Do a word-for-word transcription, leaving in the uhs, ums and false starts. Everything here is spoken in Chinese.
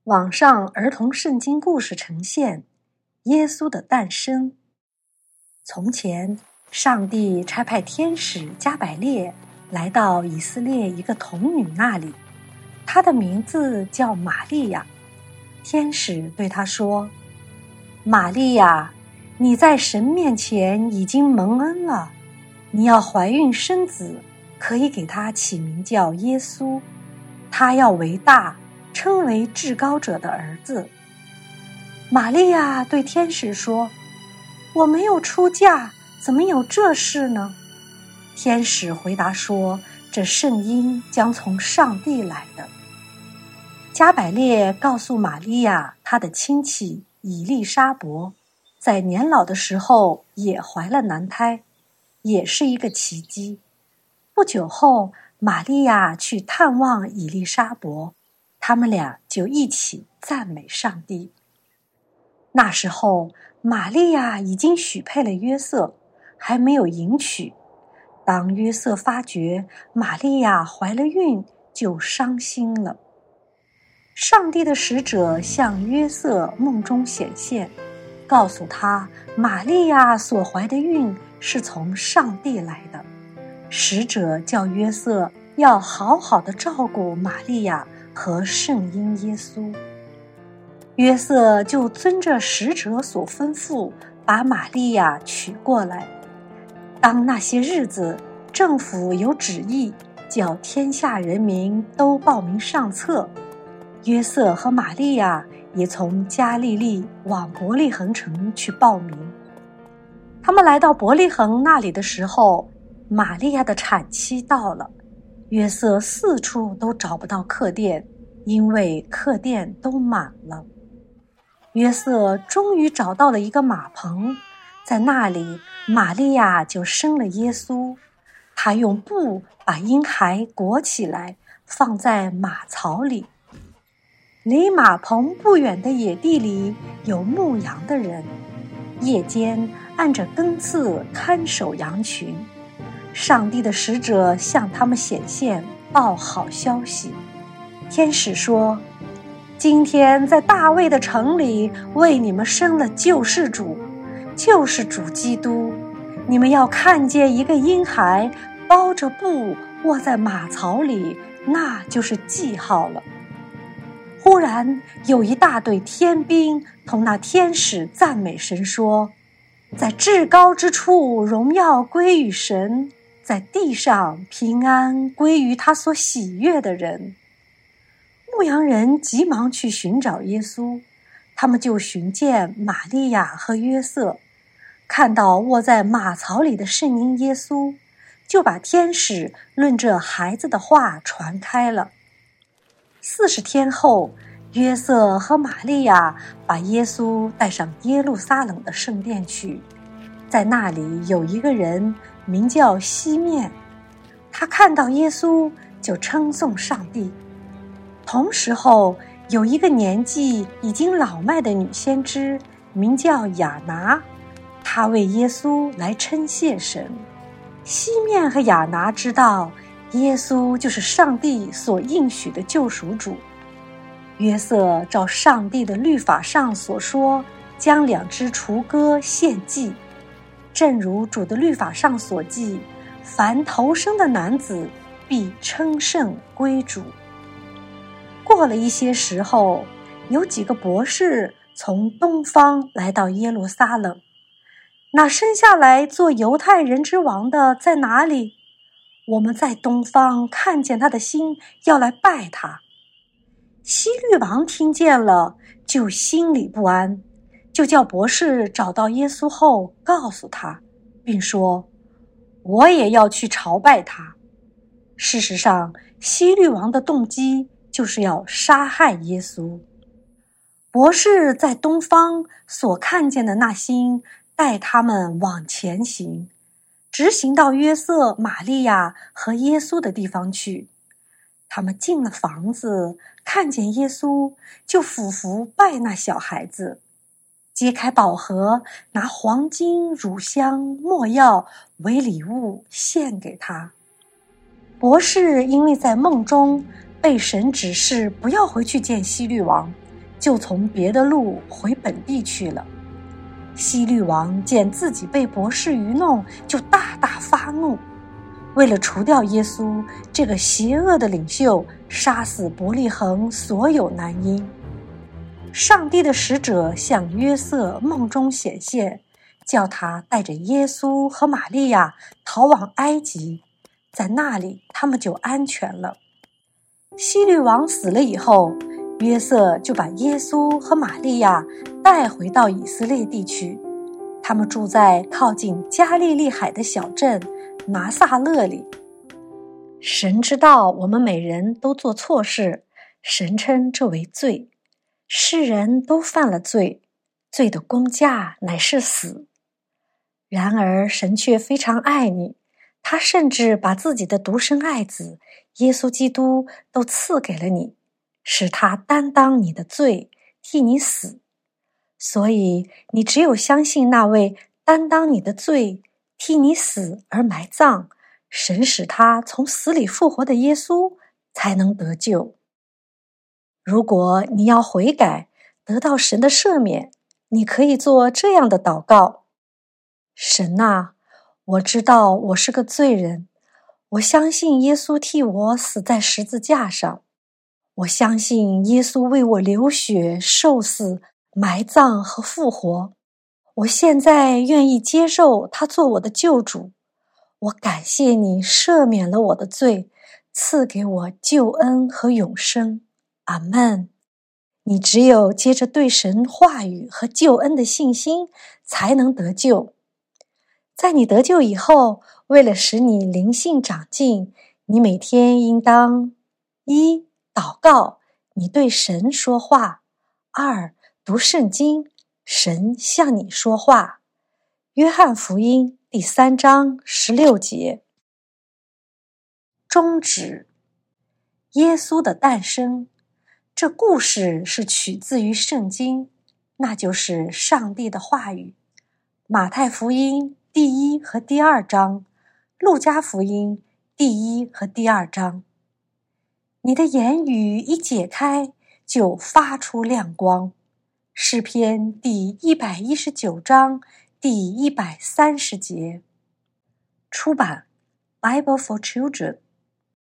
网上儿童圣经故事呈现耶稣的诞生。从前，上帝差派天使加百列来到以色列一个童女那里，她的名字叫玛利亚。天使对她说：玛利亚，你在神面前已经蒙恩了，你要怀孕生子，可以给他起名叫耶稣，他要为大，称为至高者的儿子。玛利亚对天使说：我没有出嫁，怎么有这事呢？天使回答说：这圣婴将从上帝来的。加百列告诉玛利亚，她的亲戚以利沙伯在年老的时候也怀了男胎，也是一个奇迹。不久后，玛利亚去探望以利沙伯，他们俩就一起赞美上帝。那时候，玛利亚已经许配了约瑟，还没有迎娶。当约瑟发觉玛利亚怀了孕，就伤心了。上帝的使者向约瑟梦中显现，告诉他玛利亚所怀的孕是从上帝来的。使者叫约瑟要好好的照顾玛利亚和圣婴耶稣。约瑟就遵着使者所吩咐，把玛利亚娶过来。当那些日子，政府有旨意，叫天下人民都报名上册。约瑟和玛利亚也从加利利往伯利恒城去报名。他们来到伯利恒那里的时候，玛利亚的产期到了。约瑟四处都找不到客店，因为客店都满了。约瑟终于找到了一个马棚，在那里玛利亚就生了耶稣。他用布把婴孩裹起来，放在马槽里。离马棚不远的野地里有牧羊的人，夜间按着更次看守羊群。上帝的使者向他们显现，报好消息。天使说：今天在大卫的城里为你们生了救世主，就是主基督。你们要看见一个婴孩包着布卧在马槽里，那就是记号了。忽然有一大队天兵同那天使赞美神说：在至高之处荣耀归于神，在地上平安归于他所喜悦的人。牧羊人急忙去寻找耶稣，他们就寻见玛利亚和约瑟，看到卧在马槽里的圣婴耶稣，就把天使论这孩子的话传开了。四十天后，约瑟和玛利亚把耶稣带上耶路撒冷的圣殿去。在那里有一个人名叫西面，他看到耶稣就称颂上帝。同时候，有一个年纪已经老迈的女先知，名叫亚拿，她为耶稣来称谢神。西面和亚拿知道耶稣就是上帝所应许的救赎主。约瑟照上帝的律法上所说，将两只雏鸽献祭，正如主的律法上所记，凡头生的男子必称圣归主。过了一些时候，有几个博士从东方来到耶路撒冷。那生下来做犹太人之王的在哪里？我们在东方看见他的心，要来拜他。希律王听见了，就心里不安，就叫博士找到耶稣后告诉他，并说：我也要去朝拜他。事实上，希律王的动机就是要杀害耶稣。博士在东方所看见的那星带他们往前行，直行到约瑟、玛利亚和耶稣的地方去。他们进了房子，看见耶稣，就俯伏拜那小孩子，揭开宝盒，拿黄金、乳香、没药为礼物献给他。博士因为在梦中被神指示不要回去见希律王， 就从别的路回本地去了。希律王见自己被博士愚弄，就大大发怒，为了除掉耶稣这个邪恶的领袖，杀死伯利恒所有男婴。上帝的使者向约瑟梦中显现，叫他带着耶稣和玛利亚逃往埃及，在那里他们就安全了。希律王死了以后，约瑟就把耶稣和玛利亚带回到以色列地区，他们住在靠近加利利海的小镇拿撒勒里。神知道我们每人都做错事，神称这为罪。世人都犯了罪，罪的工价乃是死。然而神却非常爱你，他甚至把自己的独生爱子耶稣基督都赐给了你，使他担当你的罪，替你死。所以你只有相信那位担当你的罪，替你死而埋葬，神使他从死里复活的耶稣，才能得救。如果你要悔改，得到神的赦免，你可以做这样的祷告：神啊，我知道我是个罪人，我相信耶稣替我死在十字架上，我相信耶稣为我流血、受死、埋葬和复活。我现在愿意接受他做我的救主。我感谢你赦免了我的罪，赐给我救恩和永生。阿们。你只有接着对神话语和救恩的信心，才能得救。在你得救以后，为了使你灵性长进，你每天应当：一、祷告，你对神说话；二、读圣经，神向你说话。约翰福音第三章十六节。终止。耶稣的诞生，这故事是取自于圣经，那就是上帝的话语。马太福音第一和第二章，路加福音第一和第二章。你的言语一解开，就发出亮光。诗篇第一百一十九章第一百三十节。出版 Bible for Children。